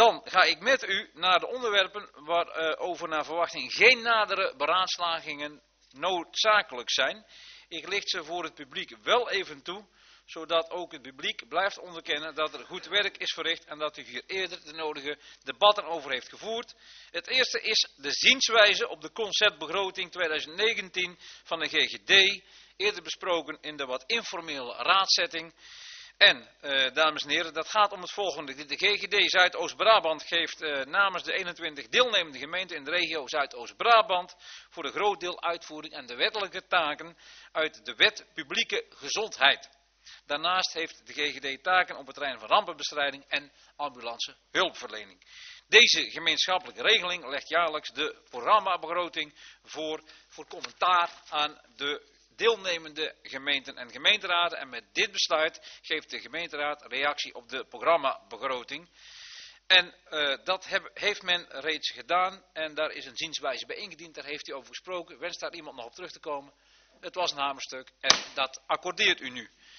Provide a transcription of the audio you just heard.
Dan ga ik met u naar de onderwerpen waarover naar verwachting geen nadere beraadslagingen noodzakelijk zijn. Ik licht ze voor het publiek wel even toe, zodat ook het publiek blijft onderkennen dat er goed werk is verricht en dat u hier eerder de nodige debatten over heeft gevoerd. Het eerste is de zienswijze op de conceptbegroting 2019 van de GGD, eerder besproken in de wat informele raadzetting. En, dames en heren, dat gaat om het volgende. De GGD Zuidoost-Brabant geeft namens de 21 deelnemende gemeenten in de regio Zuidoost-Brabant voor een groot deel uitvoering aan de wettelijke taken uit de Wet Publieke Gezondheid. Daarnaast heeft de GGD taken op het terrein van rampenbestrijding en ambulance hulpverlening. Deze gemeenschappelijke regeling legt jaarlijks de programmabegroting voor commentaar aan de deelnemende gemeenten en gemeenteraden. En met dit besluit geeft de gemeenteraad reactie op de programmabegroting. En dat heeft men reeds gedaan en daar is een zienswijze bij ingediend. Daar heeft u over gesproken. Wenst daar iemand nog op terug te komen? Het was een hamerstuk en dat accordeert u nu.